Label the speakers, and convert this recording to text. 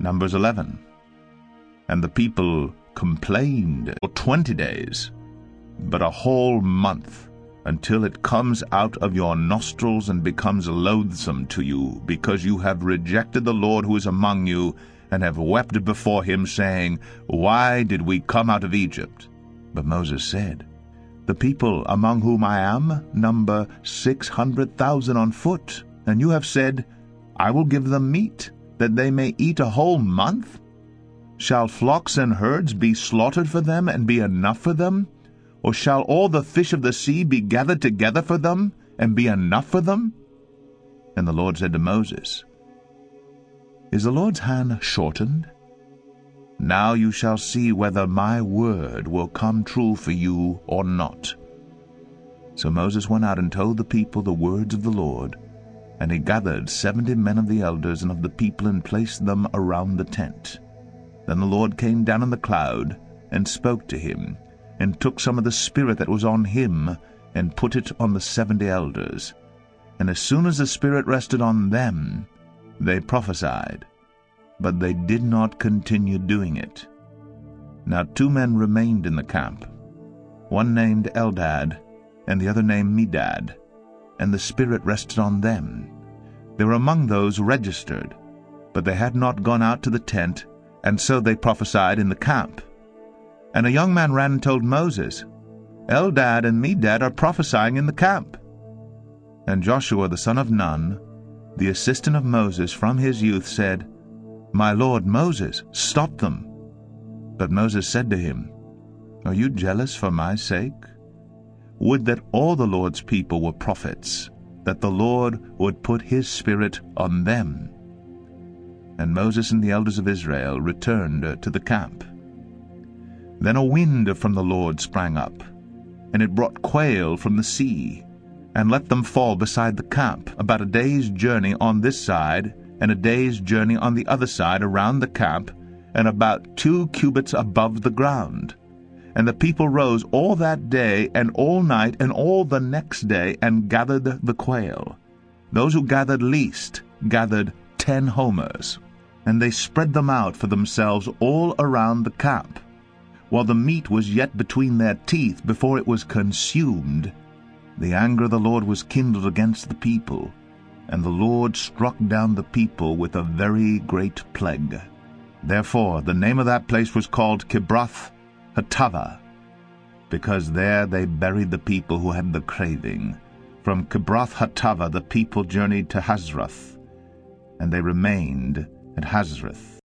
Speaker 1: Numbers 11. And the people complained for 20 days, but a whole month, until it comes out of your nostrils and becomes loathsome to you, because you have rejected the Lord who is among you, and have wept before him, saying, Why did we come out of Egypt? But Moses said, The people among whom I am number 600,000 on foot, and you have said, I will give them meat, that they may eat a whole month? Shall flocks and herds be slaughtered for them, and be enough for them? Or shall all the fish of the sea be gathered together for them, and be enough for them? And the Lord said to Moses, Is the Lord's hand shortened? Now you shall see whether my word will come true for you or not. So Moses went out and told the people the words of the Lord, and he gathered 70 men of the elders and of the people, and placed them around the tent. Then the Lord came down in the cloud, and spoke to him, and took some of the Spirit that was on him, and put it on the 70 elders. And as soon as the Spirit rested on them, they prophesied, but they did not continue doing it. Now 2 men remained in the camp, one named Eldad, and the other named Medad, and the Spirit rested on them. They were among those registered, but they had not gone out to the tent, and so they prophesied in the camp. And a young man ran and told Moses, Eldad and Medad are prophesying in the camp. And Joshua the son of Nun, the assistant of Moses from his youth, said, My lord Moses, stop them. But Moses said to him, Are you jealous for my sake? Would that all the Lord's people were prophets, that the Lord would put his Spirit on them. And Moses and the elders of Israel returned to the camp. Then a wind from the Lord sprang up, and it brought quail from the sea, and let them fall beside the camp, about a day's journey on this side, and a day's journey on the other side around the camp, and about 2 cubits above the ground. And the people rose all that day, and all night, and all the next day, and gathered the quail. Those who gathered least gathered 10 homers, and they spread them out for themselves all around the camp. While the meat was yet between their teeth before it was consumed, the anger of the Lord was kindled against the people, and the Lord struck down the people with a very great plague. Therefore the name of that place was called Kibroth Hattaavah, because there they buried the people who had the craving. From Kibroth Hattaavah the people journeyed to Hazeroth, and they remained at Hazeroth.